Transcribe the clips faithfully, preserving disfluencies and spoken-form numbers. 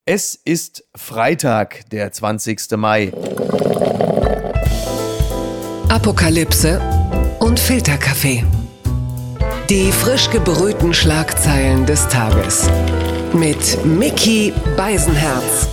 Es ist Freitag, der zwanzigster Mai. Apokalypse und Filterkaffee. Die frisch gebrühten Schlagzeilen des Tages. Mit Micky Beisenherz.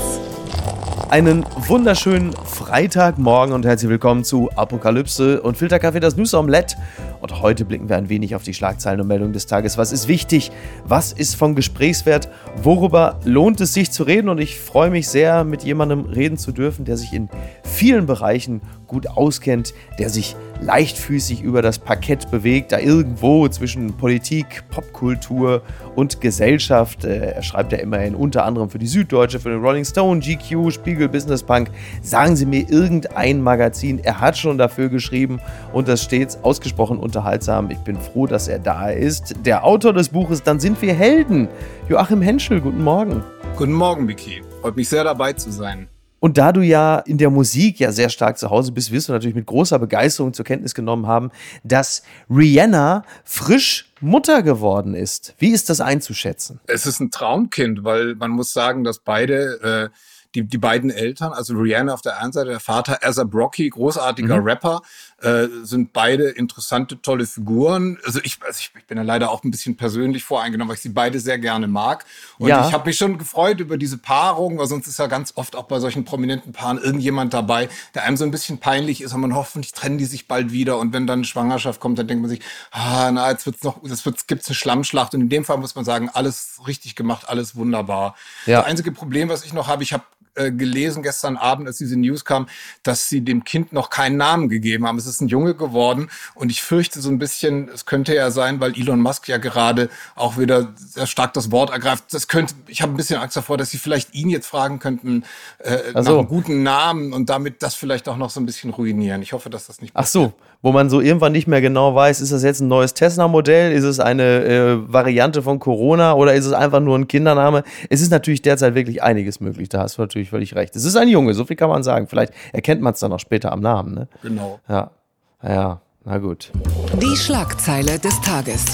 Einen wunderschönen Freitagmorgen und herzlich willkommen zu Apokalypse und Filterkaffee, das News Omelette. Und heute blicken wir ein wenig auf die Schlagzeilen und Meldungen des Tages. Was ist wichtig? Was ist von Gesprächswert? Worüber lohnt es sich zu reden? Und ich freue mich sehr, mit jemandem reden zu dürfen, der sich in vielen Bereichen gut auskennt, der sich leichtfüßig über das Parkett bewegt, da irgendwo zwischen Politik, Popkultur und Gesellschaft. Er schreibt ja immerhin unter anderem für die Süddeutsche, für den Rolling Stone, G Q, Spiegel, Business Punk. Sagen Sie mir irgendein Magazin. Er hat schon dafür geschrieben und das stets ausgesprochen unterhaltsam. Ich bin froh, dass er da ist. Der Autor des Buches Dann sind wir Helden, Joachim Henschel. Guten Morgen. Guten Morgen, Micky. Freut mich sehr, dabei zu sein. Und da du ja in der Musik ja sehr stark zu Hause bist, wirst du natürlich mit großer Begeisterung zur Kenntnis genommen haben, dass Rihanna frisch Mutter geworden ist. Wie ist das einzuschätzen? Es ist ein Traumkind, weil man muss sagen, dass beide, äh, die, die beiden Eltern, also Rihanna auf der einen Seite, der Vater A$ap Rocky, großartiger mhm. Rapper, äh, sind beide interessante, tolle Figuren. Also ich, also ich, ich bin ja leider auch ein bisschen persönlich voreingenommen, weil ich sie beide sehr gerne mag. Und ja. ich habe mich schon gefreut über diese Paarung, weil sonst ist ja ganz oft auch bei solchen prominenten Paaren irgendjemand dabei, der einem so ein bisschen peinlich ist und man hoffentlich trennen die sich bald wieder. Und wenn dann eine Schwangerschaft kommt, dann denkt man sich, ah, na, jetzt wird's noch, das wird, gibt's eine Schlammschlacht. Und in dem Fall muss man sagen, alles richtig gemacht, alles wunderbar. Ja. Das einzige Problem, was ich noch habe, ich habe gelesen gestern Abend, als diese News kam, dass sie dem Kind noch keinen Namen gegeben haben. Es ist ein Junge geworden und ich fürchte so ein bisschen, es könnte ja sein, weil Elon Musk ja gerade auch wieder sehr stark das Wort ergreift. Das könnte, ich habe ein bisschen Angst davor, dass sie vielleicht ihn jetzt fragen könnten äh, nach so. einem guten Namen und damit das vielleicht auch noch so ein bisschen ruinieren. Ich hoffe, dass das nicht passiert. Ach so, wo man so irgendwann nicht mehr genau weiß, ist das jetzt ein neues Tesla-Modell, ist es eine äh, Variante von Corona oder ist es einfach nur ein Kindername? Es ist natürlich derzeit wirklich einiges möglich, da hast du natürlich völlig recht. Es ist ein Junge, so viel kann man sagen. Vielleicht erkennt man es dann auch später am Namen. Ne? Genau. Ja, ja, na gut. Die Schlagzeile des Tages.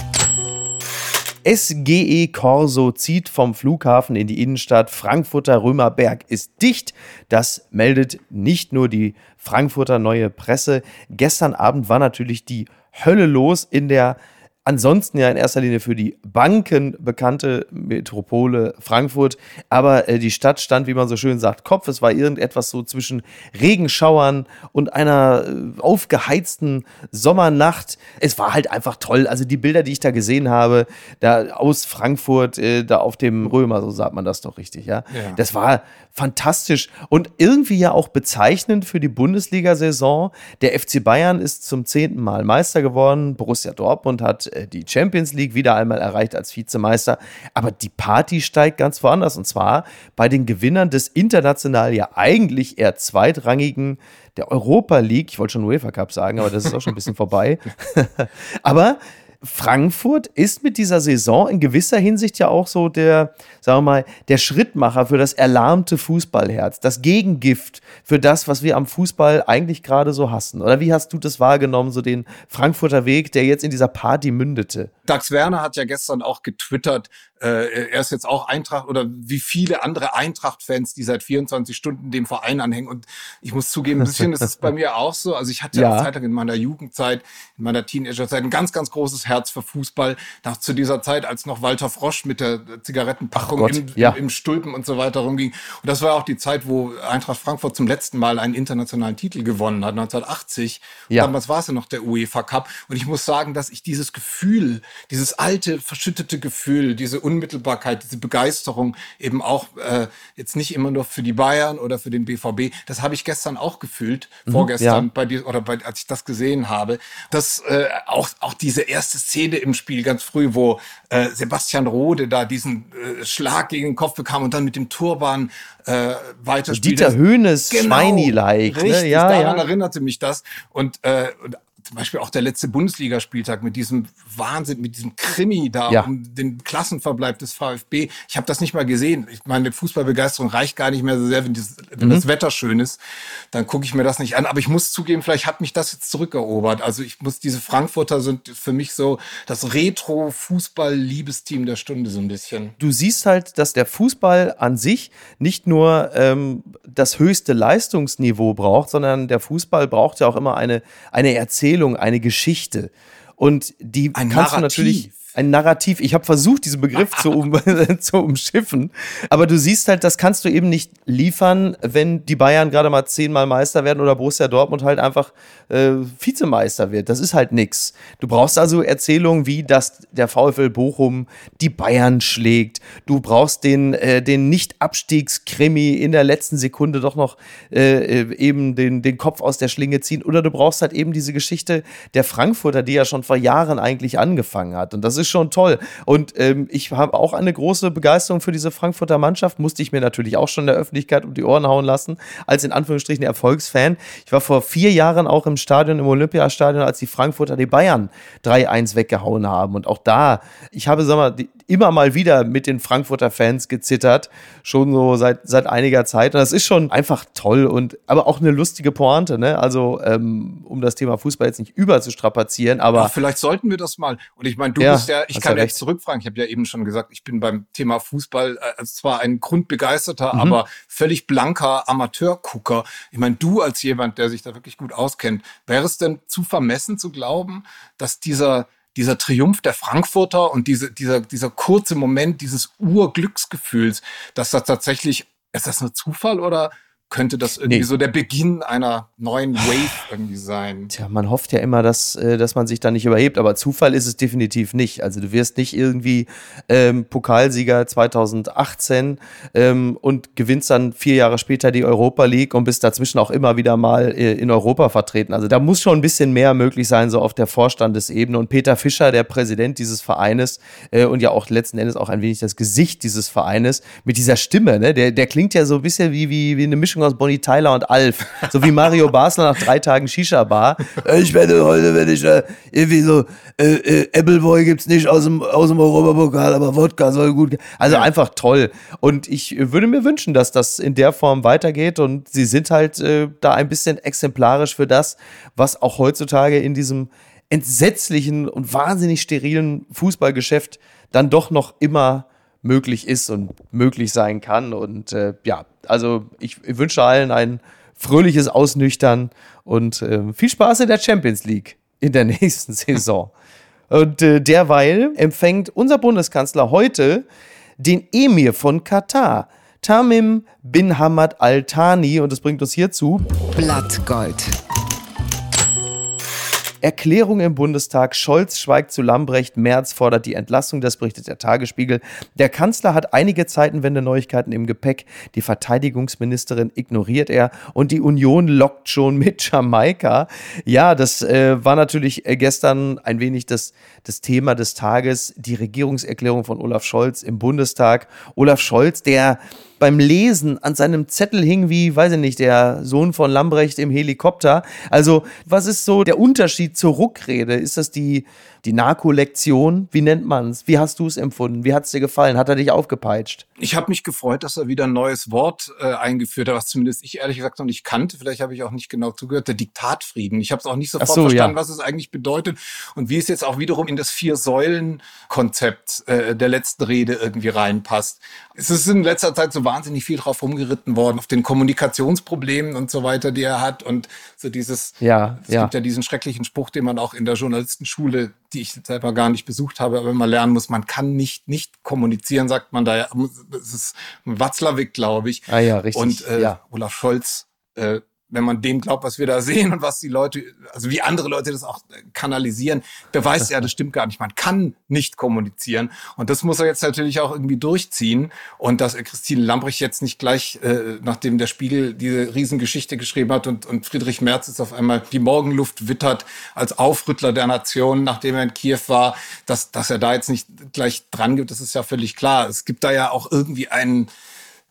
S G E Corso zieht vom Flughafen in die Innenstadt. Frankfurter Römerberg ist dicht. Das meldet nicht nur die Frankfurter Neue Presse. Gestern Abend war natürlich die Hölle los in der ansonsten ja in erster Linie für die Banken bekannte Metropole Frankfurt. Aber äh, die Stadt stand, wie man so schön sagt, Kopf. Es war irgendetwas so zwischen Regenschauern und einer äh, aufgeheizten Sommernacht. Es war halt einfach toll. Also die Bilder, die ich da gesehen habe, da aus Frankfurt, äh, da auf dem Römer, so sagt man das doch richtig, ja. ja. Das war fantastisch und irgendwie ja auch bezeichnend für die Bundesliga-Saison. Der F C Bayern ist zum zehnten Mal Meister geworden. Borussia Dortmund hat äh, die Champions League wieder einmal erreicht als Vizemeister. Aber die Party steigt ganz woanders und zwar bei den Gewinnern des international ja eigentlich eher zweitrangigen der Europa League. Ich wollte schon UEFA Cup sagen, aber das ist auch schon ein bisschen vorbei. Aber Frankfurt ist mit dieser Saison in gewisser Hinsicht ja auch so der, sagen wir mal, der Schrittmacher für das erlahmte Fußballherz, das Gegengift für das, was wir am Fußball eigentlich gerade so hassen. Oder wie hast du das wahrgenommen, so den Frankfurter Weg, der jetzt in dieser Party mündete? Dax Werner hat ja gestern auch getwittert, äh, er ist jetzt auch Eintracht oder wie viele andere Eintracht-Fans, die seit vierundzwanzig Stunden dem Verein anhängen. Und ich muss zugeben, ein bisschen ist es bei mir auch so. Also ich hatte ja eine Zeit lang in meiner Jugendzeit, in meiner Teenagerzeit ein ganz, ganz großes Herz für Fußball. Nach zu dieser Zeit, als noch Walter Frosch mit der Zigarettenpackung im, ja. im, im Stulpen und so weiter rumging. Und das war auch die Zeit, wo Eintracht Frankfurt zum letzten Mal einen internationalen Titel gewonnen hat, neunzehnhundertachtzig. Ja. Damals war es ja noch der UEFA Cup. Und ich muss sagen, dass ich dieses Gefühl, dieses alte, verschüttete Gefühl, diese Unmittelbarkeit, diese Begeisterung eben auch äh, jetzt nicht immer nur für die Bayern oder für den B V B, das habe ich gestern auch gefühlt, mhm, vorgestern ja. bei dir oder bei, als ich das gesehen habe, dass äh, auch auch diese erste Szene im Spiel ganz früh, wo äh, Sebastian Rode da diesen äh, Schlag gegen den Kopf bekam und dann mit dem Turban äh, weiterspielte. Dieter Höhnes, genau, Schweini-like. Richtig, ne? ja, daran ja. erinnerte mich das und, äh, und zum Beispiel auch der letzte Bundesligaspieltag mit diesem Wahnsinn, mit diesem Krimi da ja. um den Klassenverbleib des VfB. Ich habe das nicht mal gesehen. Ich meine, Fußballbegeisterung reicht gar nicht mehr so sehr, wenn, dieses, wenn mhm. das Wetter schön ist. Dann gucke ich mir das nicht an. Aber ich muss zugeben, vielleicht hat mich das jetzt zurückerobert. Also ich muss, diese Frankfurter sind für mich so das Retro-Fußball-Liebesteam der Stunde so ein bisschen. Du siehst halt, dass der Fußball an sich nicht nur ähm, das höchste Leistungsniveau braucht, sondern der Fußball braucht ja auch immer eine, eine Erzählung, eine Geschichte. Und die ein kannst Narrativ. du natürlich... Ein Narrativ. Ich habe versucht, diesen Begriff zu, um, zu umschiffen. Aber du siehst halt, das kannst du eben nicht liefern, wenn die Bayern gerade mal zehnmal Meister werden oder Borussia Dortmund halt einfach äh, Vizemeister wird. Das ist halt nix. Du brauchst also Erzählungen wie, dass der VfL Bochum die Bayern schlägt. Du brauchst den, äh, den Nicht-Abstiegskrimi in der letzten Sekunde doch noch äh, eben den, den Kopf aus der Schlinge ziehen. Oder du brauchst halt eben diese Geschichte der Frankfurter, die ja schon vor Jahren eigentlich angefangen hat. Und das ist schon toll. Und ähm, ich habe auch eine große Begeisterung für diese Frankfurter Mannschaft. Musste ich mir natürlich auch schon in der Öffentlichkeit um die Ohren hauen lassen, als in Anführungsstrichen Erfolgsfan. Ich war vor vier Jahren auch im Stadion, im Olympiastadion, als die Frankfurter die Bayern drei eins weggehauen haben. Und auch da, ich habe, sag mal, die, immer mal wieder mit den Frankfurter Fans gezittert. Schon so seit, seit einiger Zeit. Und das ist schon einfach toll und aber auch eine lustige Pointe, ne? Also, ähm, um das Thema Fußball jetzt nicht überzustrapazieren, aber. Ach, vielleicht sollten wir das mal. Und ich meine, du ja, bist ja, ich kann ja jetzt zurückfragen. Ich habe ja eben schon gesagt, ich bin beim Thema Fußball äh, zwar ein grundbegeisterter, mhm. aber völlig blanker Amateurgucker. Ich meine, du als jemand, der sich da wirklich gut auskennt, wäre es denn zu vermessen zu glauben, dass dieser dieser Triumph der Frankfurter und diese, dieser, dieser kurze Moment dieses Urglücksgefühls, dass das tatsächlich, ist das nur Zufall oder könnte das irgendwie nee. so der Beginn einer neuen Wave irgendwie sein? Tja, man hofft ja immer, dass, dass man sich da nicht überhebt, aber Zufall ist es definitiv nicht. Also du wirst nicht irgendwie ähm, Pokalsieger zweitausendachtzehn ähm, und gewinnst dann vier Jahre später die Europa League und bist dazwischen auch immer wieder mal äh, in Europa vertreten. Also da muss schon ein bisschen mehr möglich sein, so auf der Vorstandesebene. Und Peter Fischer, der Präsident dieses Vereines äh, und ja auch letzten Endes auch ein wenig das Gesicht dieses Vereines, mit dieser Stimme, ne, der, der klingt ja so ein bisschen wie, wie, wie eine Mischung aus Bonnie Tyler und Alf. So wie Mario Basler nach drei Tagen Shisha-Bar. Ich werde heute, wenn ich äh, irgendwie so, äh, äh, Appleboy gibt's nicht aus dem, aus dem Europapokal, aber Wodka soll gut gehen. Also ja. Einfach toll. Und ich würde mir wünschen, dass das in der Form weitergeht und sie sind halt äh, da ein bisschen exemplarisch für das, was auch heutzutage in diesem entsetzlichen und wahnsinnig sterilen Fußballgeschäft dann doch noch immer möglich ist und möglich sein kann. Und äh, ja, also ich, ich wünsche allen ein fröhliches Ausnüchtern und äh, viel Spaß in der Champions League in der nächsten Saison. Und äh, derweil empfängt unser Bundeskanzler heute den Emir von Katar, Tamim bin Hamad Al Thani, und das bringt uns hierzu Blattgold. Erklärung im Bundestag, Scholz schweigt zu Lambrecht, Merz fordert die Entlassung, das berichtet der Tagesspiegel. Der Kanzler hat einige Zeitenwende-Neuigkeiten im Gepäck, die Verteidigungsministerin ignoriert er und die Union lockt schon mit Jamaika. Ja, das äh, war natürlich gestern ein wenig das, das Thema des Tages, die Regierungserklärung von Olaf Scholz im Bundestag. Olaf Scholz, der beim Lesen an seinem Zettel hing wie, weiß ich nicht, der Sohn von Lambrecht im Helikopter. Also, was ist so der Unterschied zur Ruckrede? Ist das die, die Narko-Lektion? Wie nennt man's? Wie hast du es empfunden? Wie hat's dir gefallen? Hat er dich aufgepeitscht? Ich habe mich gefreut, dass er wieder ein neues Wort äh, eingeführt hat, was zumindest ich ehrlich gesagt noch nicht kannte. Vielleicht habe ich auch nicht genau zugehört. Der Diktatfrieden. Ich habe es auch nicht sofort so, verstanden, ja. was es eigentlich bedeutet und wie es jetzt auch wiederum in das Vier-Säulen-Konzept äh, der letzten Rede irgendwie reinpasst. Es ist in letzter Zeit so wahnsinnig viel drauf rumgeritten worden, auf den Kommunikationsproblemen und so weiter, die er hat. Und so dieses, ja, es ja. gibt ja diesen schrecklichen Spruch, den man auch in der Journalistenschule, die ich selber gar nicht besucht habe, aber immer lernen muss, man kann nicht nicht kommunizieren, sagt man da ja. Es ist Watzlawick, glaube ich. Ah ja, richtig. Und äh, ja. Olaf Scholz, äh, wenn man dem glaubt, was wir da sehen und was die Leute, also wie andere Leute das auch kanalisieren, beweist ja, das stimmt gar nicht. Man kann nicht kommunizieren. Und das muss er jetzt natürlich auch irgendwie durchziehen. Und dass Christine Lambrecht jetzt nicht gleich, äh, nachdem der Spiegel diese Riesengeschichte geschrieben hat und, und Friedrich Merz jetzt auf einmal die Morgenluft wittert als Aufrüttler der Nation, nachdem er in Kiew war, dass, dass er da jetzt nicht gleich dran gibt, das ist ja völlig klar. Es gibt da ja auch irgendwie einen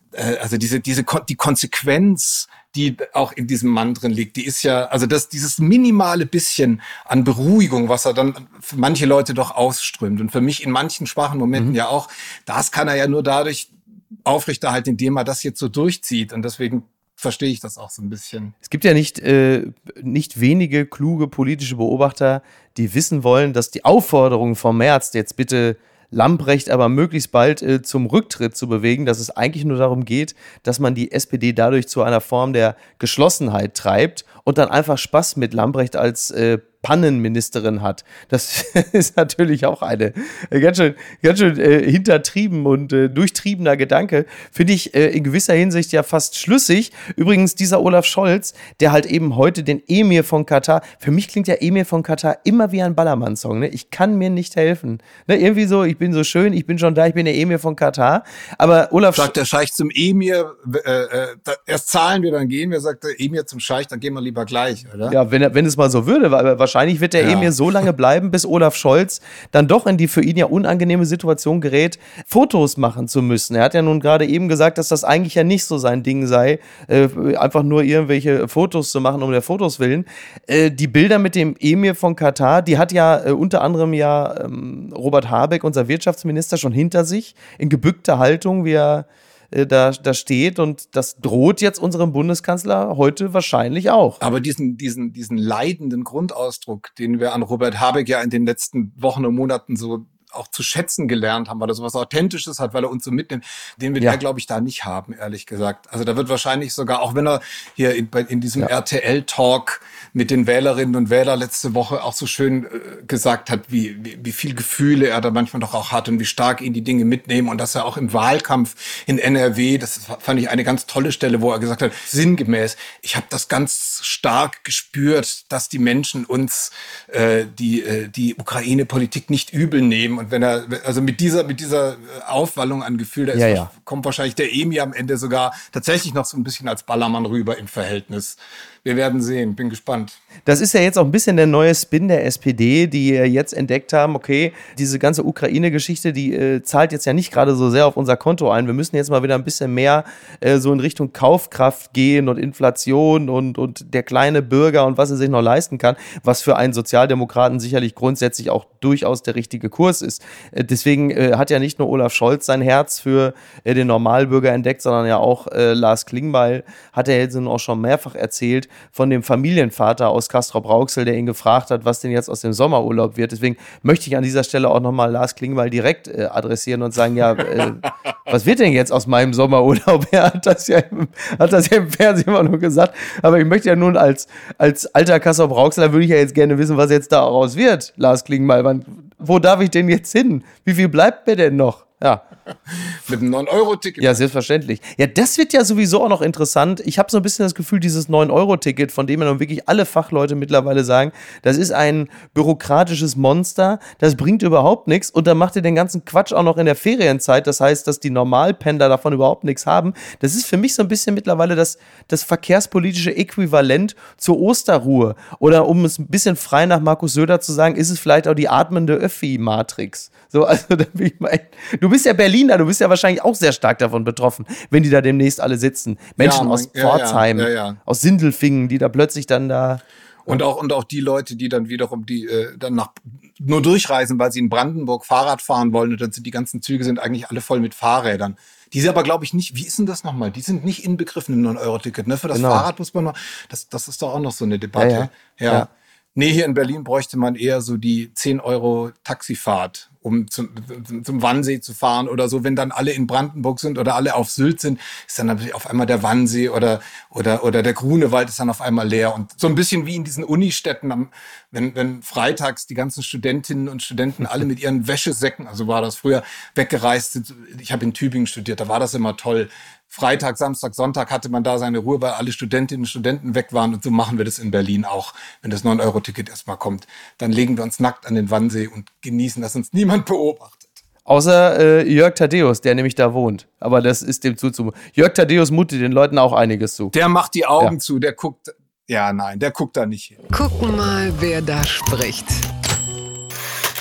äh, also diese, diese, die Konsequenz, die auch in diesem Mann drin liegt, die ist ja, also das, dieses minimale bisschen an Beruhigung, was er dann für manche Leute doch ausströmt und für mich in manchen schwachen Momenten mhm. ja auch, das kann er ja nur dadurch aufrechterhalten, indem er das jetzt so durchzieht und deswegen verstehe ich das auch so ein bisschen. Es gibt ja nicht, äh, nicht wenige kluge politische Beobachter, die wissen wollen, dass die Aufforderung vom Merz jetzt bitte Lambrecht aber möglichst bald äh, zum Rücktritt zu bewegen, dass es eigentlich nur darum geht, dass man die S P D dadurch zu einer Form der Geschlossenheit treibt und dann einfach Spaß mit Lambrecht als äh, Pannenministerin hat. Das ist natürlich auch eine äh, ganz schön, ganz schön äh, hintertrieben und äh, durchtriebener Gedanke. Finde ich äh, in gewisser Hinsicht ja fast schlüssig. Übrigens dieser Olaf Scholz, der halt eben heute den Emir von Katar, für mich klingt ja Emir von Katar immer wie ein Ballermann-Song. Ne? Ich kann mir nicht helfen. Ne? Irgendwie so, ich bin so schön, ich bin schon da, ich bin der Emir von Katar. Aber Olaf sagt der Scheich zum Emir, äh, äh, erst zahlen wir, dann gehen wir, sagt der Emir zum Scheich, dann gehen wir lieber gleich, oder? Ja, wenn, wenn es mal so würde, weil wahrscheinlich wird der ja. Emir so lange bleiben, bis Olaf Scholz dann doch in die für ihn ja unangenehme Situation gerät, Fotos machen zu müssen. Er hat ja nun gerade eben gesagt, dass das eigentlich ja nicht so sein Ding sei, äh, einfach nur irgendwelche Fotos zu machen, um der Fotos willen. Äh, die Bilder mit dem Emir von Katar, die hat ja äh, unter anderem ja ähm, Robert Habeck, unser Wirtschaftsminister, schon hinter sich, in gebückter Haltung, wie er Da, da steht und das droht jetzt unserem Bundeskanzler heute wahrscheinlich auch. Aber diesen, diesen, diesen leidenden Grundausdruck, den wir an Robert Habeck ja in den letzten Wochen und Monaten so auch zu schätzen gelernt haben, weil er sowas Authentisches hat, weil er uns so mitnimmt, den wir ja, glaube ich, da nicht haben, ehrlich gesagt. Also da wird wahrscheinlich sogar, auch wenn er hier in, in diesem ja. R T L-Talk mit den Wählerinnen und Wählern letzte Woche auch so schön äh, gesagt hat, wie, wie, wie viel Gefühle er da manchmal doch auch hat und wie stark ihn die Dinge mitnehmen und dass er auch im Wahlkampf in N R W, das fand ich eine ganz tolle Stelle, wo er gesagt hat, sinngemäß, ich habe das ganz stark gespürt, dass die Menschen uns äh, die, äh, die Ukraine-Politik nicht übel nehmen. Und wenn er, also mit dieser, mit dieser Aufwallung an Gefühl, da ist, ja, ja. kommt wahrscheinlich der Emir am Ende sogar tatsächlich noch so ein bisschen als Ballermann rüber im Verhältnis. Wir werden sehen, bin gespannt. Das ist ja jetzt auch ein bisschen der neue Spin der S P D, die jetzt entdeckt haben, okay, diese ganze Ukraine-Geschichte, die äh, zahlt jetzt ja nicht gerade so sehr auf unser Konto ein. Wir müssen jetzt mal wieder ein bisschen mehr äh, so in Richtung Kaufkraft gehen und Inflation und, und der kleine Bürger und was er sich noch leisten kann, was für einen Sozialdemokraten sicherlich grundsätzlich auch durchaus der richtige Kurs ist. Äh, deswegen äh, hat ja nicht nur Olaf Scholz sein Herz für äh, den Normalbürger entdeckt, sondern ja auch äh, Lars Klingbeil hat er jetzt auch schon mehrfach erzählt, von dem Familienvater aus Castrop-Rauxel, der ihn gefragt hat, was denn jetzt aus dem Sommerurlaub wird. Deswegen möchte ich an dieser Stelle auch nochmal Lars Klingbeil direkt äh, adressieren und sagen, ja, äh, was wird denn jetzt aus meinem Sommerurlaub? Er hat das ja im, hat das ja im Fernsehen immer nur gesagt. Aber ich möchte ja nun als, als alter Castrop-Rauxeler würde ich ja jetzt gerne wissen, was jetzt daraus wird, Lars Klingbeil. Wann, wo darf ich denn jetzt hin? Wie viel bleibt mir denn noch? Ja. Mit einem neun Euro Ticket. Ja, selbstverständlich. Ja, das wird ja sowieso auch noch interessant. Ich habe so ein bisschen das Gefühl, dieses neun Euro Ticket, von dem ja nun wirklich alle Fachleute mittlerweile sagen, das ist ein bürokratisches Monster, das bringt überhaupt nichts und dann macht ihr den ganzen Quatsch auch noch in der Ferienzeit. Das heißt, dass die Normalpendler davon überhaupt nichts haben. Das ist für mich so ein bisschen mittlerweile das, das verkehrspolitische Äquivalent zur Osterruhe. Oder um es ein bisschen frei nach Markus Söder zu sagen, ist es vielleicht auch die atmende Öffi-Matrix. So, also da bin ich mal echt, du bist ja Berliner, du bist ja wahrscheinlich auch sehr stark davon betroffen, wenn die da demnächst alle sitzen. Menschen ja, aus ja, Pforzheim, ja, ja, ja. aus Sindelfingen, die da plötzlich dann da... Und auch, und auch die Leute, die dann wiederum die äh, dann nach nur durchreisen, weil sie in Brandenburg Fahrrad fahren wollen und dann sind die ganzen Züge sind eigentlich alle voll mit Fahrrädern. Die sind aber, glaube ich, nicht, wie ist denn das nochmal? Die sind nicht inbegriffen im neun Euro Ticket, ne? Für das genau. Fahrrad muss man noch, das, das ist doch auch noch so eine Debatte. Ja, ja. ja. ja. Nee, hier in Berlin bräuchte man eher so die zehn Euro Taxifahrt, um zum, zum Wannsee zu fahren oder so. Wenn dann alle in Brandenburg sind oder alle auf Sylt sind, ist dann natürlich auf einmal der Wannsee oder, oder, oder der Grunewald ist dann auf einmal leer. Und so ein bisschen wie in diesen Unistädten, wenn, wenn freitags die ganzen Studentinnen und Studenten alle mit ihren Wäschesäcken, also war das früher, weggereist sind. Ich habe in Tübingen studiert, da war das immer toll. Freitag, Samstag, Sonntag hatte man da seine Ruhe, weil alle Studentinnen und Studenten weg waren. Und so machen wir das in Berlin auch, wenn das neun Euro Ticket erstmal kommt. Dann legen wir uns nackt an den Wannsee und genießen, dass uns niemand beobachtet. Außer äh, Jörg Thaddeus, der nämlich da wohnt. Aber das ist dem zuzumuten. Jörg Thaddeus mutet den Leuten auch einiges zu. Der macht die Augen ja. zu, der guckt... Ja, nein, der guckt da nicht hin. Gucken mal, wer da spricht.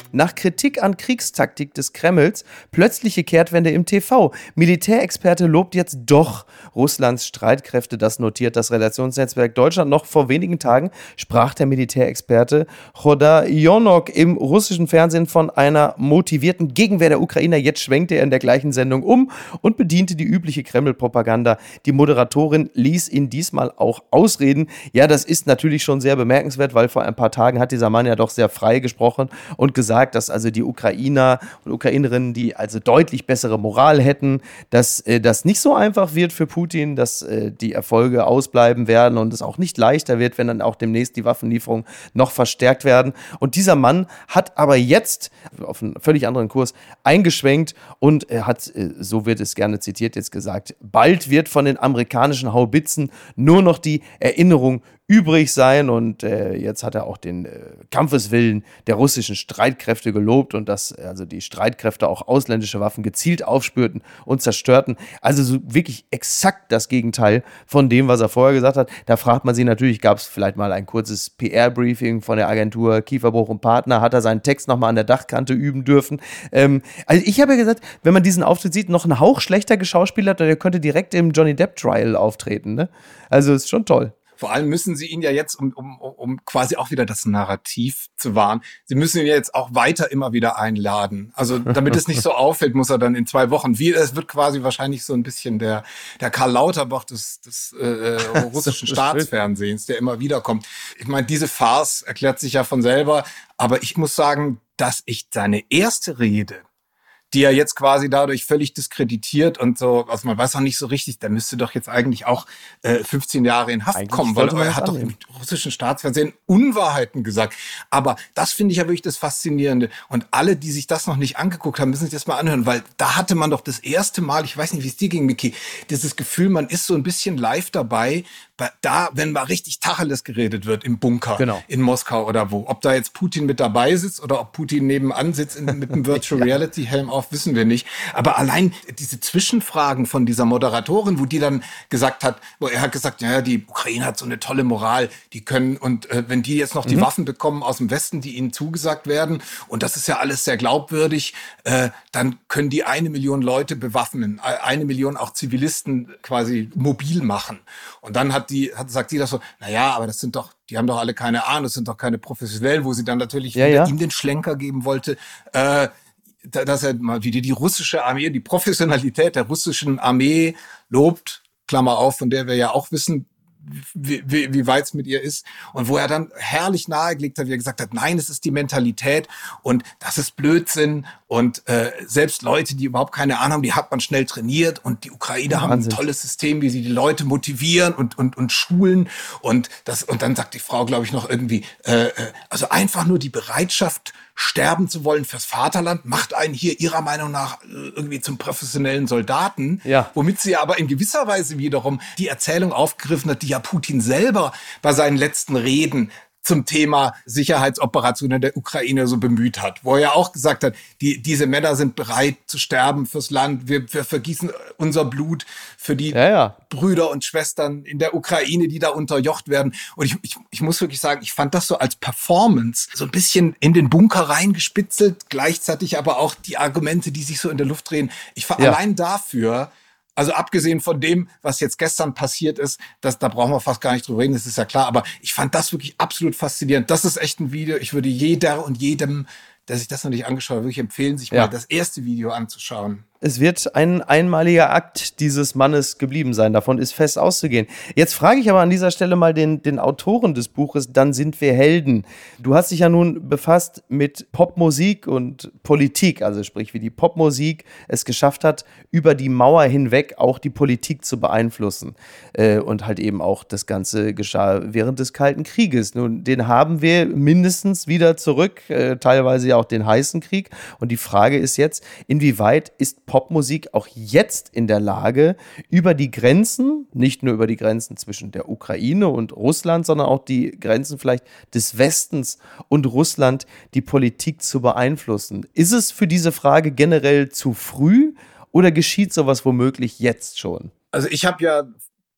Nach Kritik an Kriegstaktik des Kremls plötzliche Kehrtwende im T V. Militärexperte lobt jetzt doch Russlands Streitkräfte. Das notiert das Redaktionsnetzwerk Deutschland. Noch vor wenigen Tagen sprach der Militärexperte Chodar-Jonok im russischen Fernsehen von einer motivierten Gegenwehr der Ukrainer. Jetzt schwenkte er in der gleichen Sendung um und bediente die übliche Kreml-Propaganda. Die Moderatorin ließ ihn diesmal auch ausreden. Ja, das ist natürlich schon sehr bemerkenswert, weil vor ein paar Tagen hat dieser Mann ja doch sehr frei gesprochen und gesagt, dass also die Ukrainer und Ukrainerinnen, die also deutlich bessere Moral hätten, dass äh, das nicht so einfach wird für Putin, dass äh, die Erfolge ausbleiben werden und es auch nicht leichter wird, wenn dann auch demnächst die Waffenlieferungen noch verstärkt werden. Und dieser Mann hat aber jetzt auf einen völlig anderen Kurs eingeschwenkt und er hat, äh, so wird es gerne zitiert, jetzt gesagt, bald wird von den amerikanischen Haubitzen nur noch die Erinnerung übrig sein und äh, jetzt hat er auch den äh, Kampfeswillen der russischen Streitkräfte gelobt und dass also die Streitkräfte auch ausländische Waffen gezielt aufspürten und zerstörten. Also so wirklich exakt das Gegenteil von dem, was er vorher gesagt hat. Da fragt man sich natürlich, gab es vielleicht mal ein kurzes P R-Briefing von der Agentur Kieferbruch und Partner, hat er seinen Text nochmal an der Dachkante üben dürfen. Ähm, also ich habe ja gesagt, wenn man diesen Auftritt sieht, noch ein Hauch schlechter geschauspielert, der könnte direkt im Johnny Depp Trial auftreten. Ne? Also ist schon toll. Vor allem müssen sie ihn ja jetzt, um, um, um quasi auch wieder das Narrativ zu wahren, sie müssen ihn jetzt auch weiter immer wieder einladen. Also damit es nicht so auffällt, muss er dann in zwei Wochen, wie es wird quasi wahrscheinlich so ein bisschen der, der Karl Lauterbach des, des äh, russischen Staatsfernsehens, der immer wieder kommt. Ich meine, diese Farce erklärt sich ja von selber, aber ich muss sagen, dass ich seine erste Rede, die er jetzt quasi dadurch völlig diskreditiert und so, also man weiß auch nicht so richtig, der müsste doch jetzt eigentlich auch äh, fünfzehn Jahre in Haft eigentlich kommen, weil er hat annehmen. Doch im russischen Staatsfernsehen Unwahrheiten gesagt. Aber das finde ich ja wirklich das Faszinierende. Und alle, die sich das noch nicht angeguckt haben, müssen sich das mal anhören, weil da hatte man doch das erste Mal, ich weiß nicht, wie es dir ging, Miki, dieses Gefühl, man ist so ein bisschen live dabei, da, wenn mal richtig Tacheles geredet wird im Bunker, genau, in Moskau oder wo. Ob da jetzt Putin mit dabei sitzt oder ob Putin nebenan sitzt in, mit einem Virtual Reality Helm auf, wissen wir nicht. Aber allein diese Zwischenfragen von dieser Moderatorin, wo die dann gesagt hat, wo er hat gesagt, ja, die Ukraine hat so eine tolle Moral, die können, und äh, wenn die jetzt noch die mhm. Waffen bekommen aus dem Westen, die ihnen zugesagt werden, und das ist ja alles sehr glaubwürdig, äh, dann können die eine Million Leute bewaffnen, eine Million auch Zivilisten quasi mobil machen. Und dann hat die, hat, sagt die das so, naja, aber das sind doch, die haben doch alle keine Ahnung, das sind doch keine Professionellen, wo sie dann natürlich ja, wieder ja. ihm den Schlenker geben wollte, äh, dass er mal wieder die russische Armee, die Professionalität der russischen Armee lobt, Klammer auf, von der wir ja auch wissen, wie, wie, wie weit es mit ihr ist. Und wo er dann herrlich nahegelegt hat, wie er gesagt hat, nein, es ist die Mentalität und das ist Blödsinn. Und äh, selbst Leute, die überhaupt keine Ahnung haben, die hat man schnell trainiert. Und die Ukrainer ja, haben Wahnsinn. Ein tolles System, wie sie die Leute motivieren und und und schulen. Und das und dann sagt die Frau, glaube ich, noch irgendwie, äh, also einfach nur die Bereitschaft, sterben zu wollen fürs Vaterland, macht einen hier ihrer Meinung nach irgendwie zum professionellen Soldaten. Ja. Womit sie aber in gewisser Weise wiederum die Erzählung aufgegriffen hat, die ja Putin selber bei seinen letzten Reden zum Thema Sicherheitsoperationen der Ukraine so bemüht hat, wo er ja auch gesagt hat, die, diese Männer sind bereit zu sterben fürs Land, wir, wir vergießen unser Blut für die ja, ja. Brüder und Schwestern in der Ukraine, die da unterjocht werden. Und ich, ich, ich muss wirklich sagen, ich fand das so als Performance so ein bisschen in den Bunker reingespitzelt, gleichzeitig aber auch die Argumente, die sich so in der Luft drehen. Ich war ja. allein dafür, also abgesehen von dem, was jetzt gestern passiert ist, das, da brauchen wir fast gar nicht drüber reden, das ist ja klar, aber ich fand das wirklich absolut faszinierend. Das ist echt ein Video, ich würde jeder und jedem, der sich das noch nicht angeschaut hat, wirklich empfehlen, sich ja. mal das erste Video anzuschauen. Es wird ein einmaliger Akt dieses Mannes geblieben sein. Davon ist fest auszugehen. Jetzt frage ich aber an dieser Stelle mal den, den Autoren des Buches, Dann sind wir Helden. Du hast dich ja nun befasst mit Popmusik und Politik, also sprich, wie die Popmusik es geschafft hat, über die Mauer hinweg auch die Politik zu beeinflussen. Äh, und halt eben auch das Ganze geschah während des Kalten Krieges. Nun, den haben wir mindestens wieder zurück, äh, teilweise ja auch den heißen Krieg. Und die Frage ist jetzt, inwieweit ist Popmusik auch jetzt in der Lage, über die Grenzen, nicht nur über die Grenzen zwischen der Ukraine und Russland, sondern auch die Grenzen vielleicht des Westens und Russland, die Politik zu beeinflussen. Ist es für diese Frage generell zu früh oder geschieht sowas womöglich jetzt schon? Also ich habe ja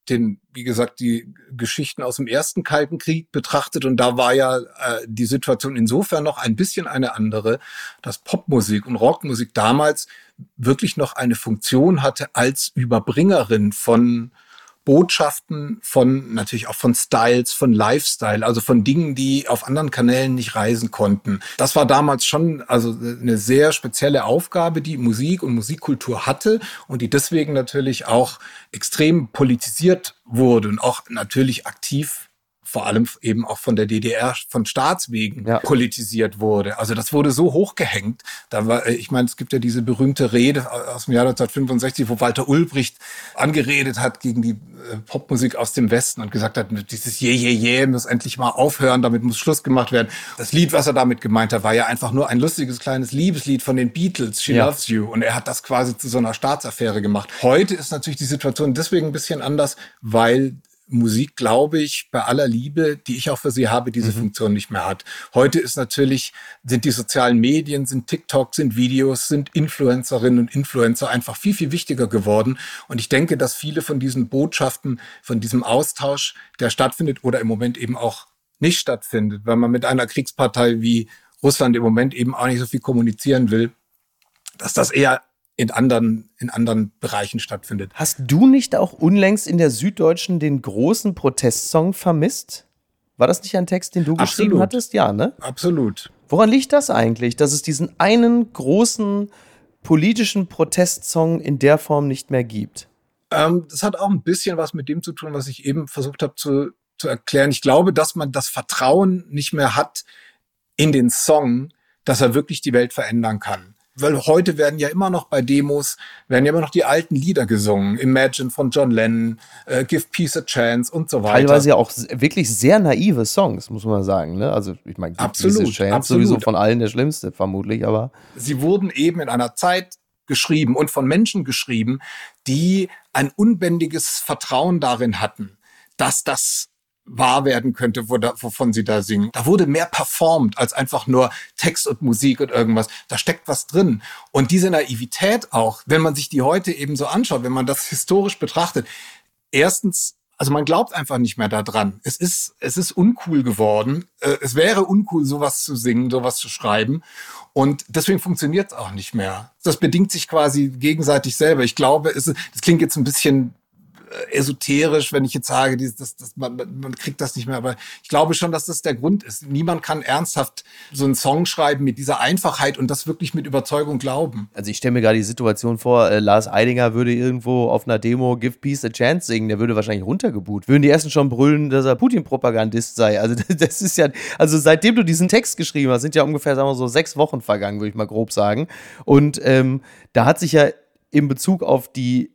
den, wie gesagt, die Geschichten aus dem ersten Kalten Krieg betrachtet. Und da war ja äh, die Situation insofern noch ein bisschen eine andere, dass Popmusik und Rockmusik damals wirklich noch eine Funktion hatte als Überbringerin von Botschaften, von natürlich auch von Styles, von Lifestyle, also von Dingen, die auf anderen Kanälen nicht reisen konnten. Das war damals schon also eine sehr spezielle Aufgabe, die Musik und Musikkultur hatte und die deswegen natürlich auch extrem politisiert wurde und auch natürlich aktiv vor allem eben auch von der D D R, von Staatswegen ja. politisiert wurde. Also das wurde so hochgehängt. Da war, ich meine, es gibt ja diese berühmte Rede aus dem Jahr neunzehnhundertfünfundsechzig, wo Walter Ulbricht angeredet hat gegen die äh, Popmusik aus dem Westen und gesagt hat, dieses Je, Je, Je muss endlich mal aufhören, damit muss Schluss gemacht werden. Das Lied, was er damit gemeint hat, war ja einfach nur ein lustiges kleines Liebeslied von den Beatles, She ja. Loves You. Und er hat das quasi zu so einer Staatsaffäre gemacht. Heute ist natürlich die Situation deswegen ein bisschen anders, weil Musik, glaube ich, bei aller Liebe, die ich auch für sie habe, diese mhm. Funktion nicht mehr hat. Heute ist natürlich, sind die sozialen Medien, sind TikTok, sind Videos, sind Influencerinnen und Influencer einfach viel, viel wichtiger geworden. Und ich denke, dass viele von diesen Botschaften, von diesem Austausch, der stattfindet oder im Moment eben auch nicht stattfindet, weil man mit einer Kriegspartei wie Russland im Moment eben auch nicht so viel kommunizieren will, dass das eher in anderen, in anderen Bereichen stattfindet. Hast du nicht auch unlängst in der Süddeutschen den großen Protestsong vermisst? War das nicht ein Text, den du Absolut. geschrieben hattest? Ja, ne? Absolut. Woran liegt das eigentlich, dass es diesen einen großen politischen Protestsong in der Form nicht mehr gibt? Ähm, das hat auch ein bisschen was mit dem zu tun, was ich eben versucht habe zu, zu erklären. Ich glaube, dass man das Vertrauen nicht mehr hat in den Song, dass er wirklich die Welt verändern kann. Weil heute werden ja immer noch bei Demos, werden ja immer noch die alten Lieder gesungen. Imagine von John Lennon, uh, Give Peace a Chance und so weiter. Teilweise ja auch wirklich sehr naive Songs, muss man sagen. Ne? Also ich meine, Give Peace a Chance absolut. Sowieso von allen der schlimmste, vermutlich. Aber sie wurden eben in einer Zeit geschrieben und von Menschen geschrieben, die ein unbändiges Vertrauen darin hatten, dass das wahr werden könnte, wo da, wovon sie da singen. Da wurde mehr performt als einfach nur Text und Musik und irgendwas. Da steckt was drin. Und diese Naivität auch, wenn man sich die heute eben so anschaut, wenn man das historisch betrachtet, erstens, also man glaubt einfach nicht mehr daran. Es ist, es ist uncool geworden. Es wäre uncool, sowas zu singen, sowas zu schreiben. Und deswegen funktioniert es auch nicht mehr. Das bedingt sich quasi gegenseitig selber. Ich glaube, es, das klingt jetzt ein bisschen esoterisch, wenn ich jetzt sage, das, das, das, man, man kriegt das nicht mehr, aber ich glaube schon, dass das der Grund ist. Niemand kann ernsthaft so einen Song schreiben mit dieser Einfachheit und das wirklich mit Überzeugung glauben. Also ich stelle mir gerade die Situation vor, äh, Lars Eidinger würde irgendwo auf einer Demo Give Peace a Chance singen, der würde wahrscheinlich runtergeboot. Würden die ersten schon brüllen, dass er Putin-Propagandist sei. Also das ist ja, also seitdem du diesen Text geschrieben hast, sind ja ungefähr, sagen wir so, sechs Wochen vergangen, würde ich mal grob sagen. Und ähm, da hat sich ja in Bezug auf die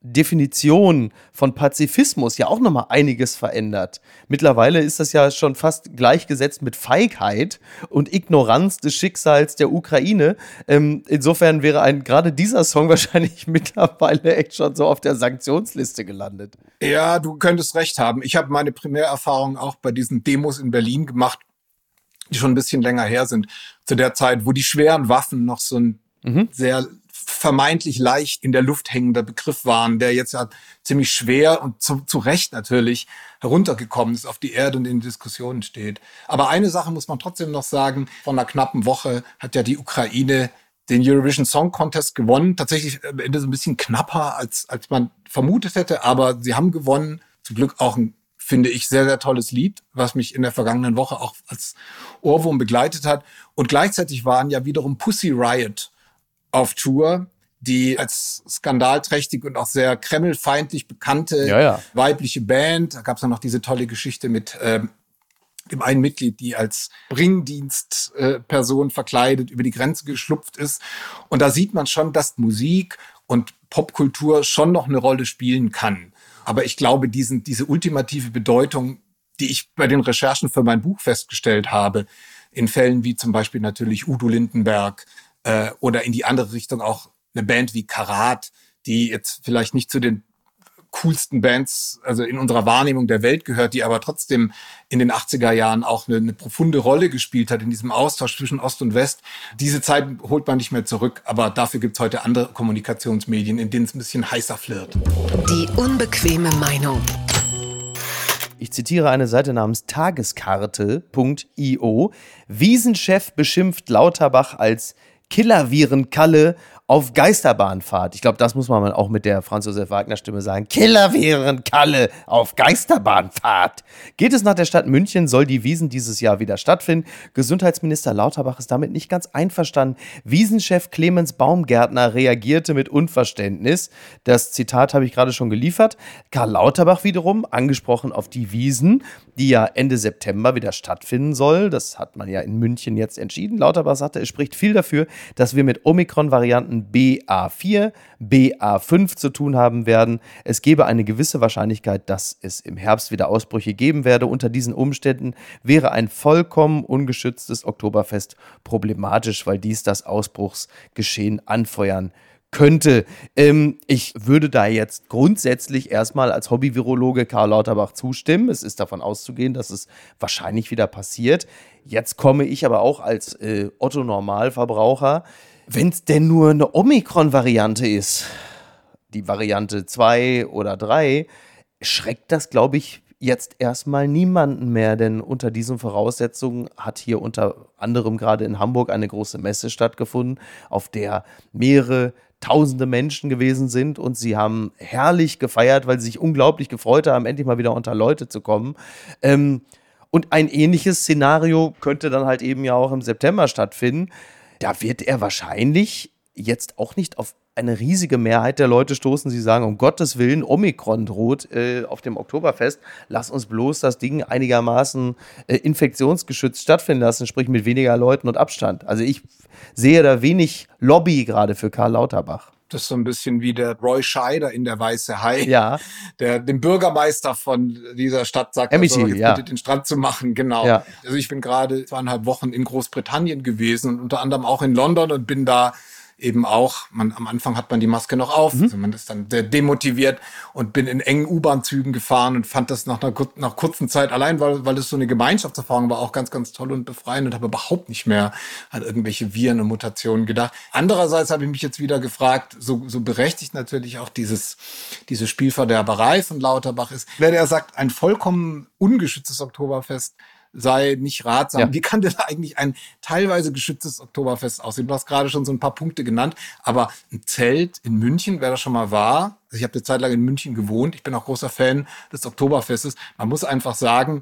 Definition von Pazifismus ja auch nochmal einiges verändert. Mittlerweile ist das ja schon fast gleichgesetzt mit Feigheit und Ignoranz des Schicksals der Ukraine. Ähm, insofern wäre ein gerade dieser Song wahrscheinlich mittlerweile echt schon so auf der Sanktionsliste gelandet. Ja, du könntest recht haben. Ich habe meine Primärerfahrung auch bei diesen Demos in Berlin gemacht, die schon ein bisschen länger her sind. Zu der Zeit, wo die schweren Waffen noch so ein mhm. sehr vermeintlich leicht in der Luft hängender Begriff waren, der jetzt ja ziemlich schwer und zu, zu Recht natürlich heruntergekommen ist auf die Erde und in Diskussionen steht. Aber eine Sache muss man trotzdem noch sagen, vor einer knappen Woche hat ja die Ukraine den Eurovision Song Contest gewonnen. Tatsächlich am Ende so ein bisschen knapper, als, als man vermutet hätte, aber sie haben gewonnen. Zum Glück auch ein, finde ich, sehr, sehr tolles Lied, was mich in der vergangenen Woche auch als Ohrwurm begleitet hat. Und gleichzeitig waren ja wiederum Pussy Riot auf Tour, die als skandalträchtig und auch sehr kremlfeindlich bekannte ja, ja. weibliche Band, da gab es dann noch diese tolle Geschichte mit ähm, dem einen Mitglied, die als Bringdienstperson äh, verkleidet über die Grenze geschlupft ist. Und da sieht man schon, dass Musik und Popkultur schon noch eine Rolle spielen kann. Aber ich glaube, diesen, diese ultimative Bedeutung, die ich bei den Recherchen für mein Buch festgestellt habe, in Fällen wie zum Beispiel natürlich Udo Lindenberg, oder in die andere Richtung auch eine Band wie Karat, die jetzt vielleicht nicht zu den coolsten Bands, also in unserer Wahrnehmung der Welt gehört, die aber trotzdem in den achtziger Jahren auch eine, eine profunde Rolle gespielt hat in diesem Austausch zwischen Ost und West. Diese Zeit holt man nicht mehr zurück, aber dafür gibt es heute andere Kommunikationsmedien, in denen es ein bisschen heißer flirt. Die unbequeme Meinung. Ich zitiere eine Seite namens tageskarte punkt io. Wiesenchef beschimpft Lauterbach als Killerviren-Kalle auf Geisterbahnfahrt. Ich glaube, das muss man auch mit der Franz-Josef-Wagner-Stimme sagen. Killerviren-Kalle auf Geisterbahnfahrt. Geht es nach der Stadt München, soll die Wiesn dieses Jahr wieder stattfinden. Gesundheitsminister Lauterbach ist damit nicht ganz einverstanden. Wiesenchef Clemens Baumgärtner reagierte mit Unverständnis. Das Zitat habe ich gerade schon geliefert. Karl Lauterbach wiederum, angesprochen auf die Wiesn, die ja Ende September wieder stattfinden soll. Das hat man ja in München jetzt entschieden. Lauterbach sagte, es spricht viel dafür, dass wir mit Omikron-Varianten B A vier, B A fünf zu tun haben werden. Es gebe eine gewisse Wahrscheinlichkeit, dass es im Herbst wieder Ausbrüche geben werde. Unter diesen Umständen wäre ein vollkommen ungeschütztes Oktoberfest problematisch, weil dies das Ausbruchsgeschehen anfeuern könnte. Ähm, ich würde da jetzt grundsätzlich erstmal als Hobby-Virologe Karl Lauterbach zustimmen. Es ist davon auszugehen, dass es wahrscheinlich wieder passiert. Jetzt komme ich aber auch als äh, Otto-Normalverbraucher, wenn es denn nur eine Omikron-Variante ist, die Variante zwei oder drei, schreckt das, glaube ich, jetzt erstmal niemanden mehr, denn unter diesen Voraussetzungen hat hier unter anderem gerade in Hamburg eine große Messe stattgefunden, auf der mehrere Tausende Menschen gewesen sind und sie haben herrlich gefeiert, weil sie sich unglaublich gefreut haben, endlich mal wieder unter Leute zu kommen. Ähm, und ein ähnliches Szenario könnte dann halt eben ja auch im September stattfinden. Da wird er wahrscheinlich jetzt auch nicht auf eine riesige Mehrheit der Leute stoßen, sie sagen, um Gottes Willen, Omikron droht äh, auf dem Oktoberfest, lass uns bloß das Ding einigermaßen äh, infektionsgeschützt stattfinden lassen, sprich mit weniger Leuten und Abstand. Also ich sehe da wenig Lobby gerade für Karl Lauterbach. Das ist so ein bisschen wie der Roy Scheider in der Weiße Hai, ja. der dem Bürgermeister von dieser Stadt sagt, M E C, also, jetzt ja. bitte den Strand zu machen. Genau. Ja. Also ich bin gerade zweieinhalb Wochen in Großbritannien gewesen und unter anderem auch in London und bin da eben auch, man, am Anfang hat man die Maske noch auf, mhm. also man ist dann sehr demotiviert und bin in engen U-Bahn-Zügen gefahren und fand das nach einer nach kurzen Zeit, allein weil, weil es so eine Gemeinschaftserfahrung war, auch ganz, ganz toll und befreiend und habe überhaupt nicht mehr an irgendwelche Viren und Mutationen gedacht. Andererseits habe ich mich jetzt wieder gefragt, so, so berechtigt natürlich auch dieses, diese Spielverderberei von Lauterbach ist, wenn er sagt, ein vollkommen ungeschütztes Oktoberfest sei nicht ratsam. Ja. Wie kann denn eigentlich ein teilweise geschütztes Oktoberfest aussehen? Du hast gerade schon so ein paar Punkte genannt, aber ein Zelt in München, wer das schon mal war, also ich habe eine Zeit lang in München gewohnt, ich bin auch großer Fan des Oktoberfestes, man muss einfach sagen,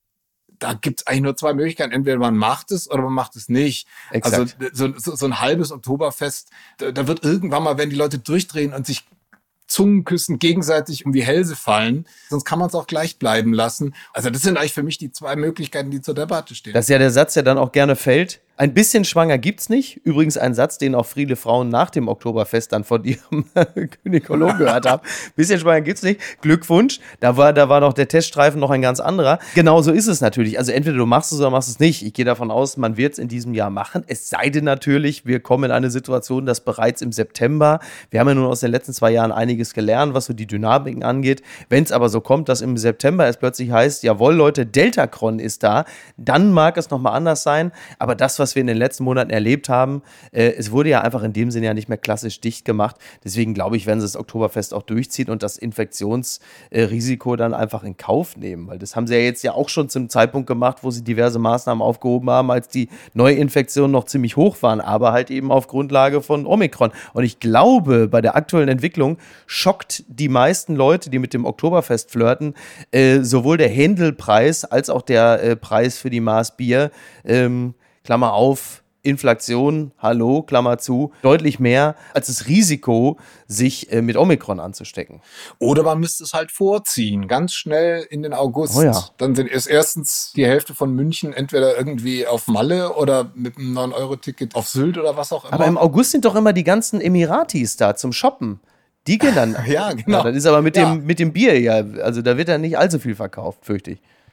da gibt es eigentlich nur zwei Möglichkeiten. Entweder man macht es oder man macht es nicht. Exakt. Also so, so, so ein halbes Oktoberfest, da, da wird irgendwann mal, wenn die Leute durchdrehen und sich Zungenküssen gegenseitig um die Hälse fallen. Sonst kann man es auch gleich bleiben lassen. Also das sind eigentlich für mich die zwei Möglichkeiten, die zur Debatte stehen. Das ist ja der Satz, der dann auch gerne fällt. Ein bisschen schwanger gibt's nicht. Übrigens ein Satz, den auch viele Frauen nach dem Oktoberfest dann von ihrem Gynäkologen gehört haben. Bisschen schwanger gibt's nicht. Glückwunsch. Da war, da war noch der Teststreifen noch ein ganz anderer. Genau so ist es natürlich. Also entweder du machst es oder machst es nicht. Ich gehe davon aus, man wird es in diesem Jahr machen. Es sei denn natürlich, wir kommen in eine Situation, dass bereits im September, wir haben ja nun aus den letzten zwei Jahren einiges gelernt, was so die Dynamiken angeht. Wenn es aber so kommt, dass im September es plötzlich heißt, jawohl Leute, Deltacron ist da, dann mag es nochmal anders sein. Aber das, was was wir in den letzten Monaten erlebt haben, äh, es wurde ja einfach in dem Sinne ja nicht mehr klassisch dicht gemacht. Deswegen glaube ich, werden sie das Oktoberfest auch durchziehen und das Infektionsrisiko dann einfach in Kauf nehmen. Weil das haben sie ja jetzt ja auch schon zum Zeitpunkt gemacht, wo sie diverse Maßnahmen aufgehoben haben, als die Neuinfektionen noch ziemlich hoch waren, aber halt eben auf Grundlage von Omikron. Und ich glaube, bei der aktuellen Entwicklung schockt die meisten Leute, die mit dem Oktoberfest flirten, äh, sowohl der Händelpreis als auch der äh, Preis für die Maß Bier, ähm, Klammer auf, Inflation, hallo, Klammer zu, deutlich mehr als das Risiko, sich äh, mit Omikron anzustecken. Oder man müsste es halt vorziehen, ganz schnell in den August. Oh ja. Dann sind es erstens die Hälfte von München entweder irgendwie auf Malle oder mit einem neun Euro Ticket auf Sylt oder was auch immer. Aber im August sind doch immer die ganzen Emiratis da zum Shoppen. Die gehen dann. Ja, genau. Ja, das ist aber mit, ja. dem, mit dem Bier, ja, also da wird dann nicht allzu viel verkauft, fürchte ich.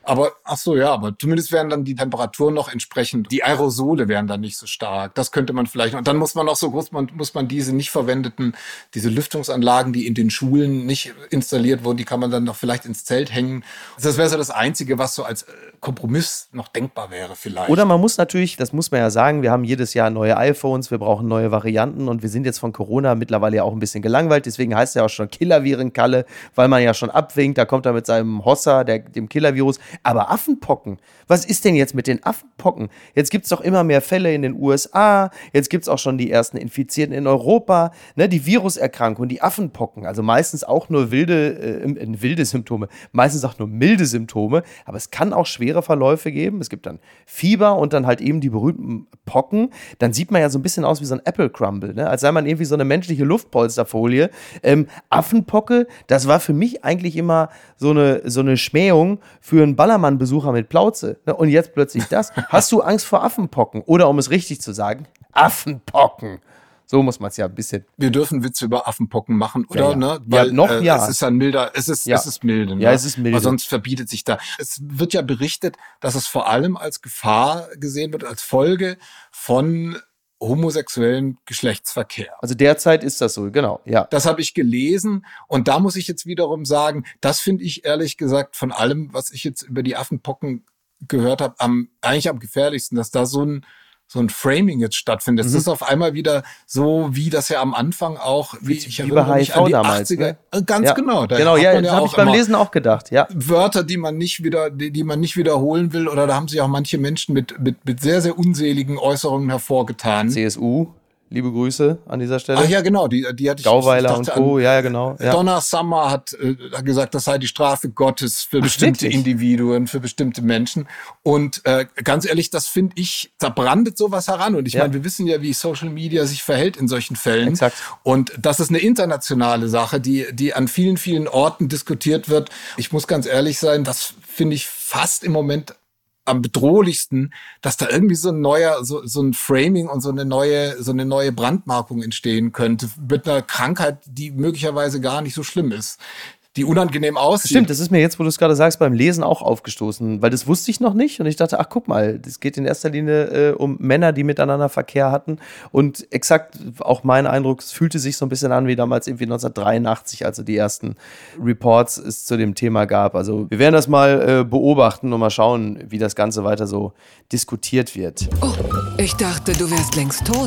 Aber, ach so, ja, aber zumindest wären dann die Temperaturen noch entsprechend. Die Aerosole wären dann nicht so stark. Das könnte man vielleicht, und dann muss man auch so groß, man, muss man diese nicht verwendeten, diese Lüftungsanlagen, die in den Schulen nicht installiert wurden, die kann man dann noch vielleicht ins Zelt hängen. Das wäre so das Einzige, was so als Kompromiss noch denkbar wäre vielleicht. Oder man muss natürlich, das muss man ja sagen, wir haben jedes Jahr neue iPhones, wir brauchen neue Varianten und wir sind jetzt von Corona mittlerweile ja auch ein bisschen gelangweilt. Deswegen heißt es ja auch schon Killer-Viren-Kalle, weil man ja schon abwinkt. Da kommt er mit seinem Hossa, der, dem Killer-Virus. Aber Affenpocken, was ist denn jetzt mit den Affenpocken? Jetzt gibt es doch immer mehr Fälle in den U S A, jetzt gibt es auch schon die ersten Infizierten in Europa, ne, die Viruserkrankungen, die Affenpocken, also meistens auch nur wilde, äh, wilde Symptome, meistens auch nur milde Symptome, aber es kann auch schwere Verläufe geben. Es gibt dann Fieber und dann halt eben die berühmten Pocken. Dann sieht man ja so ein bisschen aus wie so ein Apple Crumble, ne? Als sei man irgendwie so eine menschliche Luftpolsterfolie. Ähm, Affenpocke, das war für mich eigentlich immer so eine, so eine Schmähung für einen Ballermann-Besucher mit Plauze. Ne? Und jetzt plötzlich das. Hast du Angst vor Affenpocken? Oder um es richtig zu sagen, Affenpocken. So muss man es ja ein bisschen. Wir dürfen Witze über Affenpocken machen, oder? Ja, ja. Ne? Weil ja, noch, äh, ja. es ist ein milder, es ist, ja. es ist milde. Ne? Ja, es ist milde. Aber sonst verbietet sich da. Es wird ja berichtet, dass es vor allem als Gefahr gesehen wird, als Folge von homosexuellen Geschlechtsverkehr. Also derzeit ist das so, genau, ja. Das habe ich gelesen und da muss ich jetzt wiederum sagen, das finde ich ehrlich gesagt von allem, was ich jetzt über die Affenpocken gehört habe, am, eigentlich am gefährlichsten, dass da so ein so ein Framing jetzt stattfindet. Es mhm. ist auf einmal wieder so, wie das ja am Anfang auch, wie ich erinnere bei mich an die damals, achtziger. Ne? Ganz ja. genau. Da genau, hat ja, man das ja habe ich beim Lesen auch gedacht, ja. Wörter, die man nicht wieder, die, die man nicht wiederholen will, oder da haben sich auch manche Menschen mit, mit, mit sehr, sehr unseligen Äußerungen hervorgetan. C S U. Liebe Grüße an dieser Stelle. Ach ja, genau, die, die hatte ich. Gauweiler ich und Co., an, ja, ja, genau. Ja. Donna Summer hat äh, gesagt, das sei die Strafe Gottes für Ach, bestimmte wirklich? Individuen, für bestimmte Menschen. Und äh, ganz ehrlich, das finde ich, da brandet sowas heran. Und ich ja. meine, wir wissen ja, wie Social Media sich verhält in solchen Fällen. Exakt. Und das ist eine internationale Sache, die, die an vielen, vielen Orten diskutiert wird. Ich muss ganz ehrlich sein, das finde ich fast im Moment am bedrohlichsten, dass da irgendwie so ein neuer, so, so ein Framing und so eine neue, so eine neue Brandmarkung entstehen könnte mit einer Krankheit, die möglicherweise gar nicht so schlimm ist, die unangenehm aussieht. Stimmt, das ist mir jetzt, wo du es gerade sagst, beim Lesen auch aufgestoßen, weil das wusste ich noch nicht und ich dachte, ach guck mal, das geht in erster Linie äh, um Männer, die miteinander Verkehr hatten und exakt auch mein Eindruck, es fühlte sich so ein bisschen an wie damals irgendwie neunzehnhundertdreiundachtzig, als es die ersten Reports es zu dem Thema gab. Also wir werden das mal äh, beobachten und mal schauen, wie das Ganze weiter so diskutiert wird. Oh, ich dachte, du wärst längst tot.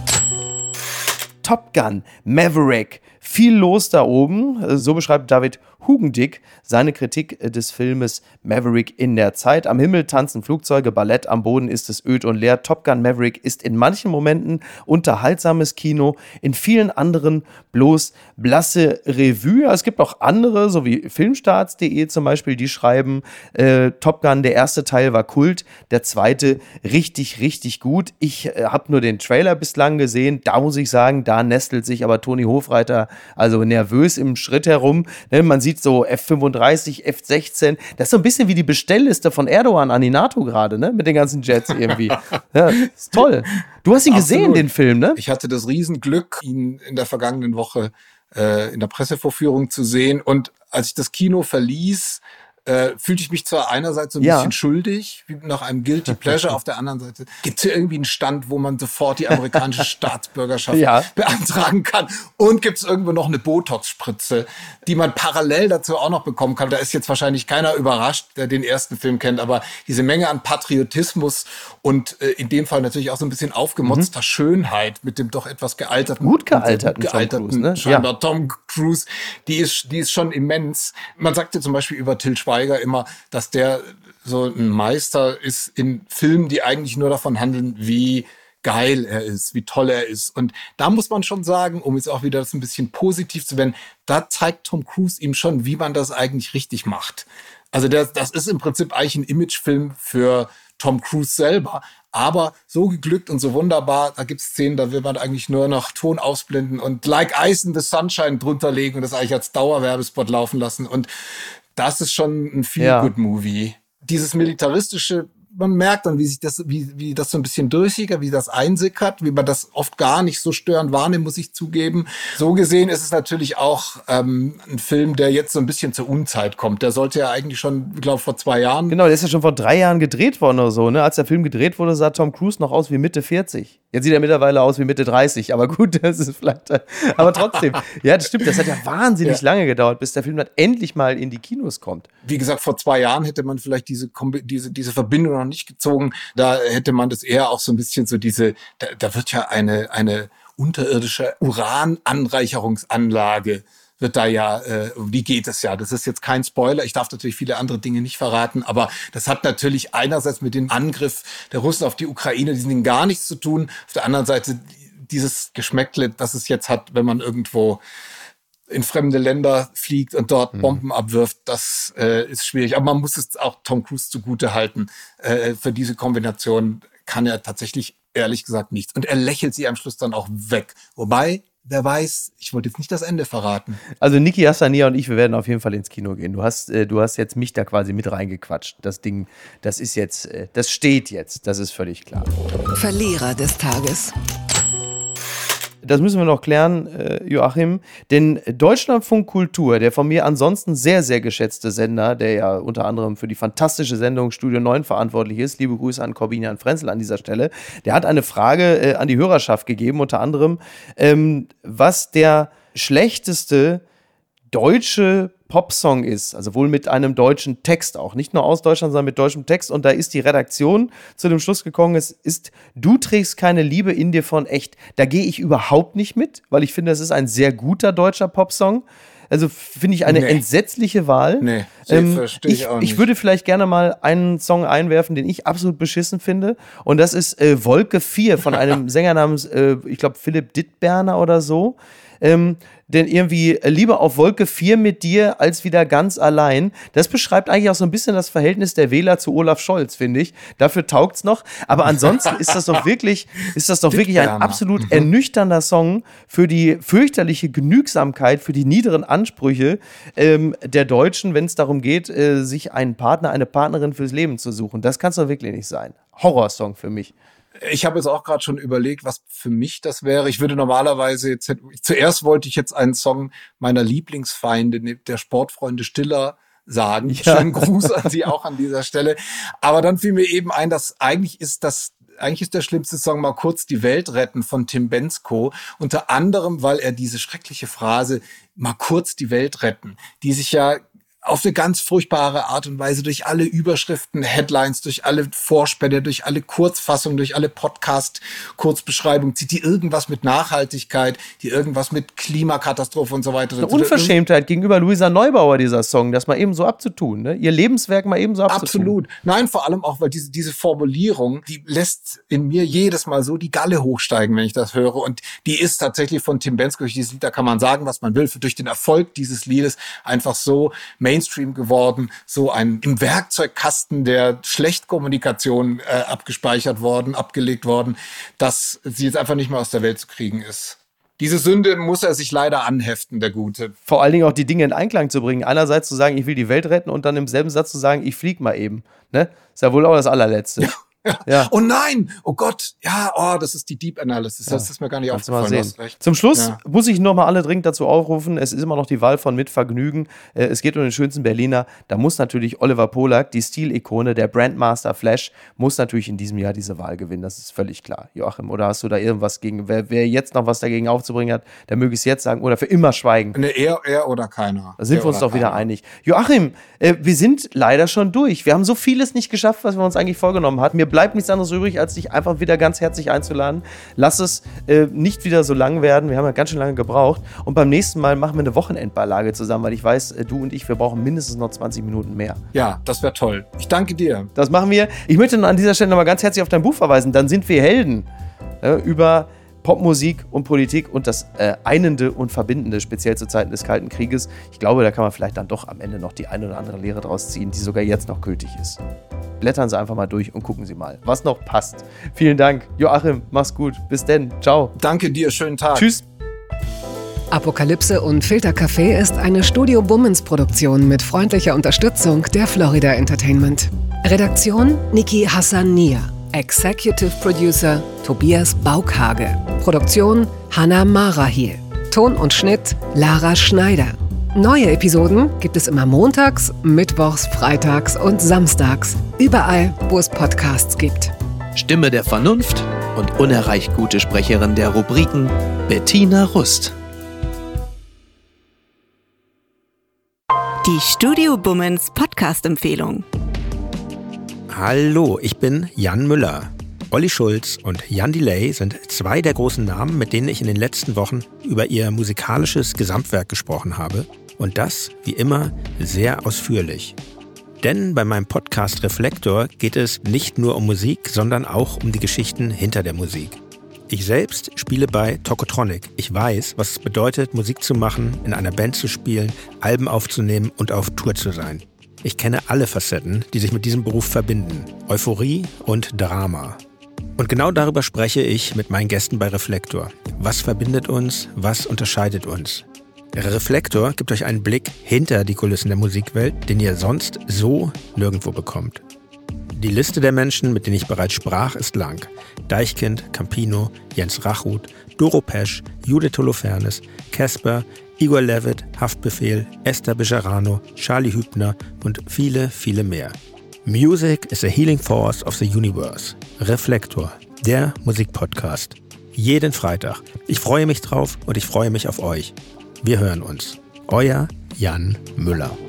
Top Gun, Maverick, viel los da oben. So beschreibt David Hugendick seine Kritik des Filmes Maverick in der Zeit. Am Himmel tanzen Flugzeuge, Ballett, am Boden ist es öd und leer. Top Gun Maverick ist in manchen Momenten unterhaltsames Kino, in vielen anderen bloß blasse Revue. Es gibt auch andere, so wie Filmstarts punkt de zum Beispiel, die schreiben, äh, Top Gun, der erste Teil war Kult, der zweite richtig, richtig gut. Ich äh, habe nur den Trailer bislang gesehen, da muss ich sagen, da nestelt sich aber Toni Hofreiter also nervös im Schritt herum. Ne, man sieht so F fünfunddreißig, F sechzehn, das ist so ein bisschen wie die Bestellliste von Erdogan an die NATO gerade, ne, mit den ganzen Jets irgendwie. Ja, ist toll. Du hast ihn gesehen, Absolut. Den Film, ne? Ich hatte das Riesenglück, ihn in der vergangenen Woche äh, in der Pressevorführung zu sehen und als ich das Kino verließ, Äh, fühlte ich mich zwar einerseits so ein ja. bisschen schuldig, wie nach einem Guilty Pleasure, auf der anderen Seite gibt es hier irgendwie einen Stand, wo man sofort die amerikanische Staatsbürgerschaft ja. beantragen kann und gibt es irgendwo noch eine Botox-Spritze, die man parallel dazu auch noch bekommen kann. Da ist jetzt wahrscheinlich keiner überrascht, der den ersten Film kennt, aber diese Menge an Patriotismus und äh, in dem Fall natürlich auch so ein bisschen aufgemotzter mhm. Schönheit mit dem doch etwas gealterten, gut gealterten, gut gealterten Tom Cruise, ne? scheinbar ja. Tom Cruise, die ist, die ist schon immens. Man sagte zum Beispiel über Til Schweiger immer, dass der so ein Meister ist in Filmen, die eigentlich nur davon handeln, wie geil er ist, wie toll er ist. Und da muss man schon sagen, um jetzt auch wieder das ein bisschen positiv zu werden, da zeigt Tom Cruise ihm schon, wie man das eigentlich richtig macht. Also der, das ist im Prinzip eigentlich ein Imagefilm für Tom Cruise selber. Aber so geglückt und so wunderbar, da gibt es Szenen, da will man eigentlich nur noch Ton ausblenden und Like Ice in the Sunshine drunter legen und das eigentlich als Dauerwerbespot laufen lassen. Und das ist schon ein Feel-Good-Movie. Ja. Dieses Militaristische man merkt dann, wie sich das, wie, wie das so ein bisschen durchsickert, wie das einsickert, wie man das oft gar nicht so störend wahrnimmt, muss ich zugeben. So gesehen ist es natürlich auch ähm, ein Film, der jetzt so ein bisschen zur Unzeit kommt. Der sollte ja eigentlich schon, ich glaube, vor zwei Jahren. Genau, der ist ja schon vor drei Jahren gedreht worden oder so, ne? Als der Film gedreht wurde, sah Tom Cruise noch aus wie Mitte vierzig. Jetzt sieht er mittlerweile aus wie Mitte dreißig, aber gut, das ist vielleicht, aber trotzdem. Ja, das stimmt, das hat ja wahnsinnig ja. lange gedauert, bis der Film dann endlich mal in die Kinos kommt. Wie gesagt, vor zwei Jahren hätte man vielleicht diese, diese, diese Verbindung noch nicht gezogen. Da hätte man das eher auch so ein bisschen so diese, da, da wird ja eine, eine unterirdische Urananreicherungsanlage wird da ja, äh, um die geht es ja. Das ist jetzt kein Spoiler. Ich darf natürlich viele andere Dinge nicht verraten, aber das hat natürlich einerseits mit dem Angriff der Russen auf die Ukraine diesen Dingen gar nichts zu tun. Auf der anderen Seite dieses Geschmäckle, das es jetzt hat, wenn man irgendwo in fremde Länder fliegt und dort mhm. Bomben abwirft, das äh, ist schwierig. Aber man muss es auch Tom Cruise zugute halten. Äh, für diese Kombination kann er tatsächlich, ehrlich gesagt, nichts. Und er lächelt sie am Schluss dann auch weg. Wobei, wer weiß, ich wollte jetzt nicht das Ende verraten. Also Niki Hassania und ich, wir werden auf jeden Fall ins Kino gehen. Du hast, äh, du hast jetzt mich da quasi mit reingequatscht. Das Ding, das ist jetzt, äh, das steht jetzt, das ist völlig klar. Verlierer des Tages. Das müssen wir noch klären, äh, Joachim, denn Deutschlandfunk Kultur, der von mir ansonsten sehr, sehr geschätzte Sender, der ja unter anderem für die fantastische Sendung Studio neun verantwortlich ist, liebe Grüße an Corbinian Frenzel an dieser Stelle, der hat eine Frage äh, an die Hörerschaft gegeben, unter anderem, ähm, was der schlechteste deutsche Popsong ist, also wohl mit einem deutschen Text auch, nicht nur aus Deutschland, sondern mit deutschem Text, und da ist die Redaktion zu dem Schluss gekommen, es ist Du trägst keine Liebe in dir von echt. Da gehe ich überhaupt nicht mit, weil ich finde, es ist ein sehr guter deutscher Popsong. Also finde ich eine nee. entsetzliche Wahl. Nee, ähm, verstehe ich, ich auch nicht. Ich würde vielleicht gerne mal einen Song einwerfen, den ich absolut beschissen finde, und das ist äh, Wolke vier von einem Sänger namens, äh, ich glaube, Philipp Dittberner oder so. Ähm, denn irgendwie lieber auf Wolke vier mit dir als wieder ganz allein. Das beschreibt eigentlich auch so ein bisschen das Verhältnis der Wähler zu Olaf Scholz, finde ich. Dafür taugt's noch. Aber ansonsten ist das doch wirklich, ist das doch wirklich ein absolut mhm. ernüchternder Song für die fürchterliche Genügsamkeit, für die niederen Ansprüche ähm, der Deutschen, wenn es darum geht, äh, sich einen Partner, eine Partnerin fürs Leben zu suchen. Das kann es doch wirklich nicht sein. Horrorsong für mich. Ich habe jetzt auch gerade schon überlegt, was für mich das wäre. Ich würde normalerweise jetzt, zuerst wollte ich jetzt einen Song meiner Lieblingsfeinde, der Sportfreunde Stiller, sagen. Ja. Schönen Gruß an Sie auch an dieser Stelle. Aber dann fiel mir eben ein, dass eigentlich ist das Eigentlich ist der schlimmste Song Mal kurz die Welt retten von Tim Bendzko. Unter anderem, weil er diese schreckliche Phrase mal kurz die Welt retten, die sich ja auf eine ganz furchtbare Art und Weise durch alle Überschriften, Headlines, durch alle Vorspänne, durch alle Kurzfassungen, durch alle Podcast-Kurzbeschreibungen zieht, die irgendwas mit Nachhaltigkeit, die irgendwas mit Klimakatastrophe und so weiter. Eine Unverschämtheit gegenüber Luisa Neubauer, dieser Song, das mal eben so abzutun, ne? Ihr Lebenswerk mal eben so abzutun. Absolut. Nein, vor allem auch, weil diese, diese Formulierung, die lässt in mir jedes Mal so die Galle hochsteigen, wenn ich das höre. Und die ist tatsächlich von Tim Bendzko, durch dieses Lied, da kann man sagen, was man will, durch den Erfolg dieses Liedes einfach so Mainstream geworden, so ein im Werkzeugkasten der Schlechtkommunikation äh, abgespeichert worden, abgelegt worden, dass sie jetzt einfach nicht mehr aus der Welt zu kriegen ist. Diese Sünde muss er sich leider anheften, der Gute. Vor allen Dingen auch die Dinge in Einklang zu bringen. Einerseits zu sagen, ich will die Welt retten, und dann im selben Satz zu sagen, ich flieg mal eben. Ne? Ist ja wohl auch das allerletzte. Ja. Ja. Ja. Oh nein, oh Gott, ja, oh, das ist die Deep Analysis, das ja. ist mir gar nicht Kannst aufgefallen. Zum Schluss ja. muss ich nochmal alle dringend dazu aufrufen, es ist immer noch die Wahl von Mit Vergnügen, es geht um den schönsten Berliner, da muss natürlich Oliver Polak, die Stilikone, der Brandmaster Flash, muss natürlich in diesem Jahr diese Wahl gewinnen, das ist völlig klar. Joachim, oder hast du da irgendwas gegen, wer, wer jetzt noch was dagegen aufzubringen hat, der möge es jetzt sagen oder für immer schweigen. Ne, er, er oder keiner. Da sind er wir uns doch wieder keiner. einig. Joachim, äh, wir sind leider schon durch, wir haben so vieles nicht geschafft, was wir uns eigentlich vorgenommen hatten, mir bleibt nichts anderes übrig, als dich einfach wieder ganz herzlich einzuladen. Lass es äh, nicht wieder so lang werden. Wir haben ja ganz schön lange gebraucht. Und beim nächsten Mal machen wir eine Wochenendbeilage zusammen, weil ich weiß, äh, du und ich, wir brauchen mindestens noch zwanzig Minuten mehr. Ja, das wäre toll. Ich danke dir. Das machen wir. Ich möchte an dieser Stelle nochmal ganz herzlich auf dein Buch verweisen. Dann sind wir Helden. Äh, über Popmusik und Politik und das äh, Einende und Verbindende, speziell zu Zeiten des Kalten Krieges. Ich glaube, da kann man vielleicht dann doch am Ende noch die eine oder andere Lehre draus ziehen, die sogar jetzt noch gültig ist. Blättern Sie einfach mal durch und gucken Sie mal, was noch passt. Vielen Dank. Joachim, mach's gut. Bis denn. Ciao. Danke dir. Schönen Tag. Tschüss. Apokalypse und Filtercafé ist eine Studio Bummens Produktion mit freundlicher Unterstützung der Florida Entertainment. Redaktion Niki Hassania. Executive Producer Tobias Baukhage. Produktion Hannah Marahiel. Ton und Schnitt Lara Schneider. Neue Episoden gibt es immer montags, mittwochs, freitags und samstags. Überall, wo es Podcasts gibt. Stimme der Vernunft und unerreicht gute Sprecherin der Rubriken Bettina Rust. Die Studio Bummens Podcast-Empfehlung. Hallo, ich bin Jan Müller. Olli Schulz und Jan Delay sind zwei der großen Namen, mit denen ich in den letzten Wochen über ihr musikalisches Gesamtwerk gesprochen habe. Und das, wie immer, sehr ausführlich. Denn bei meinem Podcast Reflektor geht es nicht nur um Musik, sondern auch um die Geschichten hinter der Musik. Ich selbst spiele bei Tokotronic. Ich weiß, was es bedeutet, Musik zu machen, in einer Band zu spielen, Alben aufzunehmen und auf Tour zu sein. Ich kenne alle Facetten, die sich mit diesem Beruf verbinden. Euphorie und Drama. Und genau darüber spreche ich mit meinen Gästen bei Reflektor. Was verbindet uns? Was unterscheidet uns? Der Reflektor gibt euch einen Blick hinter die Kulissen der Musikwelt, den ihr sonst so nirgendwo bekommt. Die Liste der Menschen, mit denen ich bereits sprach, ist lang. Deichkind, Campino, Jens Rachut, Doro Pesch, Judith Holofernes, Casper, Igor Levit, Haftbefehl, Esther Bejarano, Charlie Hübner und viele, viele mehr. Music is a healing force of the universe. Reflektor, der Musikpodcast. Jeden Freitag. Ich freue mich drauf und ich freue mich auf euch. Wir hören uns. Euer Jan Müller.